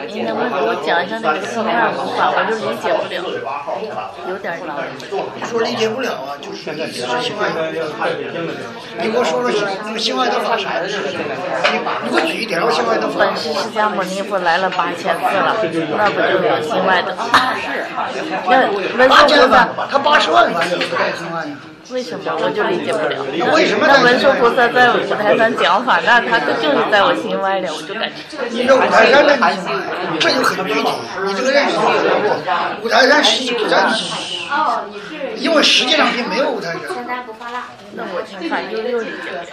你能不能给我讲一下那个心外无法？我就理解不了，有点理解。 说理解不了啊，就是意思是心外无法。你给我说说那个心外的法啥？你给我举一点，我心外的法。 本师释迦牟尼佛来了8000次了，那不就有心外的法？那文殊菩萨他80万法也不带心外呀。 为什么我就理解不了？ 为什么那文殊菩萨在五台山讲法，那他就是在我心外了，我就感觉。 你这五台山的你心外，这就很具体。你这个认识，五台山实际不在你心外，因为实际上并没有五台山。 那我听法又理解不了。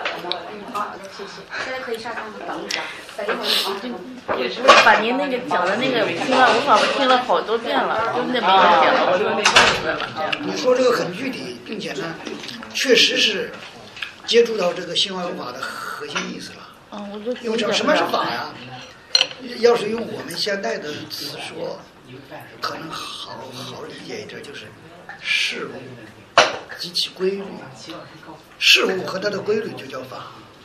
现在可以上班吗？等一下， 把您那个讲的那个心外无法，我听了好多遍了，就那边讲了，我说没办法了。 你说这个很具体，并且呢，确实是接触到这个心外无法的核心意思了。 我就用什么是法呀？要是用我们现代的词说，可能好理解一点，就是事物及其规律，事物和它的规律就叫法。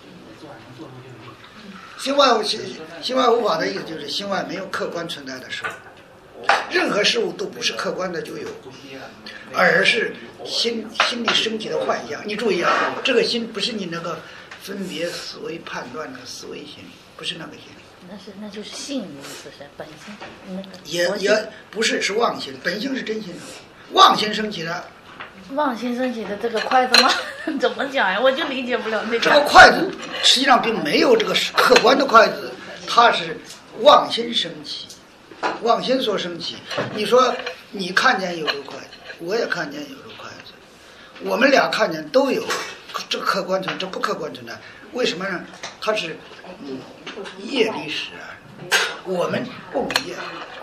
心外无法的意思就是心外没有客观存在的事物，任何事物都不是客观的就有，而是心里升起的幻象。你注意啊，这个心不是你那个分别思维判断的思维心，不是那个心。 那就是性的意思是本性， 也不是，是妄心，本性是真心的，妄心升起的。 妄心升起的这个筷子吗？怎么讲呀？我就理解不了那个。 这个筷子实际上并没有这个客观的筷子，它是妄心升起，妄心所升起。你说你看见有个筷子，我也看见有个筷子，我们俩看见都有，这客观存在，这不客观存在。为什么呢？它是业力使然，我们共业，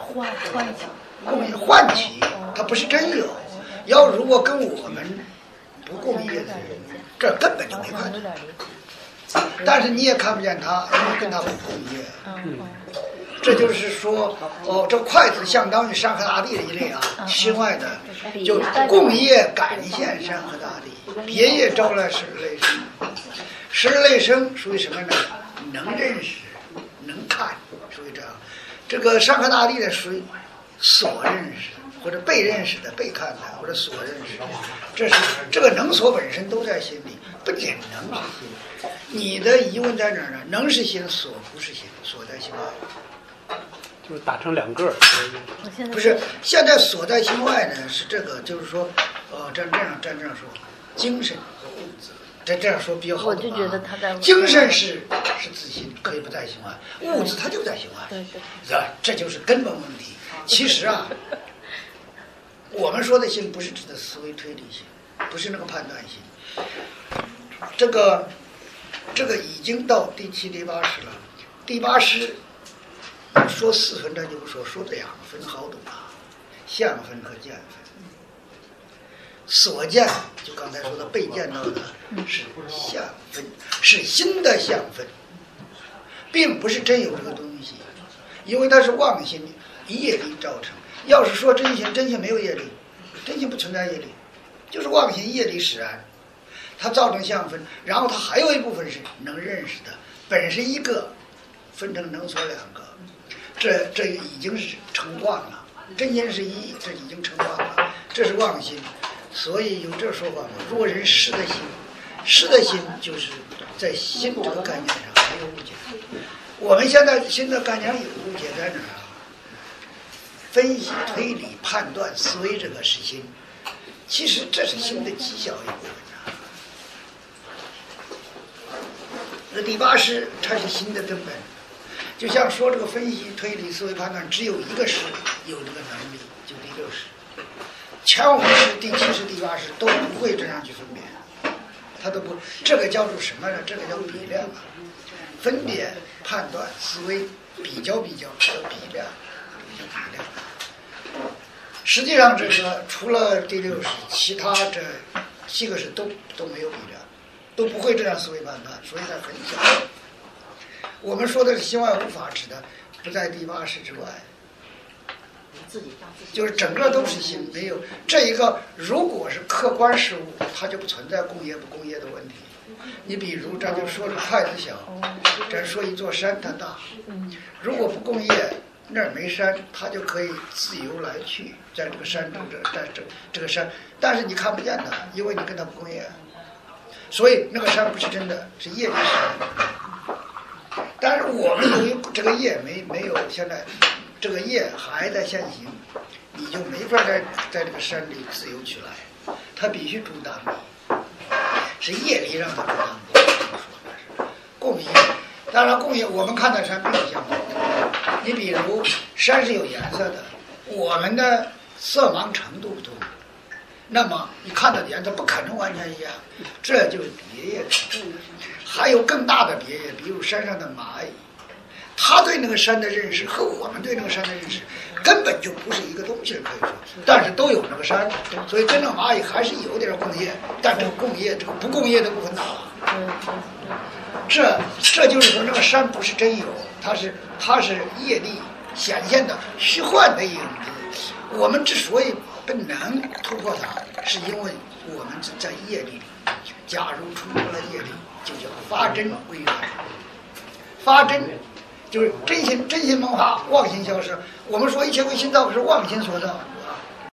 唤起，它不是真有。如果跟我们不共业的人，这根本就没关系。但是你也看不见他，因为跟他不共业。这就是说，这筷子相当于山河大地的一类啊，心外的就共业感现山河大地，别业招来十类生，十类生属于什么呢？能认识，能看，属于这样。这个山河大地的属于所认识。或者被认识的、被看的，或者所认识的，这个能所本身都在心里，不仅能是心。你的疑问在哪儿呢？能是心，所不是心，所在心外。 就是打成两个。 不是，现在所在心外呢是这个，就是说，这样说，精神和物质，这样说比较好。 我就觉得他在精神是自心，可以不在心外；物质它就在心外。 对， 这就是根本问题。其实啊。我们说的心不是指的思维推理心，不是那个判断心。这个已经到第7、第8识了。第8识说4分，这就不说2分好懂啊，相分和见分。所见就刚才说的被见到的是相分，是心的相分，并不是真有这个东西，因为它是妄心业力造成。要是说真心没有业力，真心不存在业力，就是妄心业力使然，它造成相分，然后它还有一部分是能认识的，本是一个，分成能所2个，这已经是成妄了。真心是一，这已经成妄了，这是妄心。所以有这说法嘛，若人失的心，失的心就是在心这个概念上没有误解。我们现在心的概念有误解在哪儿啊？分析、推理、判断、思维，这个是心，其实这是心的极小一部分。那第8识它是心的根本，就像说这个分析、推理、思维、判断，只有一个识有这个能力，就第6识。前5识、第7识、第8识都不会这样去分辨，它都不，这个叫做什么呢？这个叫比量啊，分别、判断、思维、比较叫比量。实际上这个除了第6识，其他这7个识都没有比量，都不会这样思维判断，所以它很小。我们说的是心外无法，指的不在第8识之外，就是整个都是心，没有这一个。如果是客观事物，它就不存在共业不共业的问题。你比如咱就说这筷子小，咱说一座山它大，如果不共业， 那儿没山，它就可以自由来去，在这个山中在这个山，但是你看不见它，因为你跟它不共业，所以那个山不是真的，是业力山。但是我们由于这个业没有现在这个业还在现行，你就没法在这个山里自由起来，它必须主当你，是业力让它主当你，说的是共业。当然共业我们看的山并不相同，你比如山是有颜色的，我们的色盲程度不同，那么你看到的颜色不可能完全一样，这就是别业。还有更大的别业，比如山上的蚂蚁，他对那个山的认识和我们对那个山的认识根本就不是一个东西，可以说，但是都有那个山，所以真正蚂蚁还是有点共业，但这个共业这个不共业的部分大了。这就是说，那个山不是真有，它是业力显现的虚幻的影子。我们之所以不能突破它，是因为我们在业力里。假如出了业力，就叫发真归元。发真就是真心萌发，妄心消失。我们说一切为心造是妄心所造，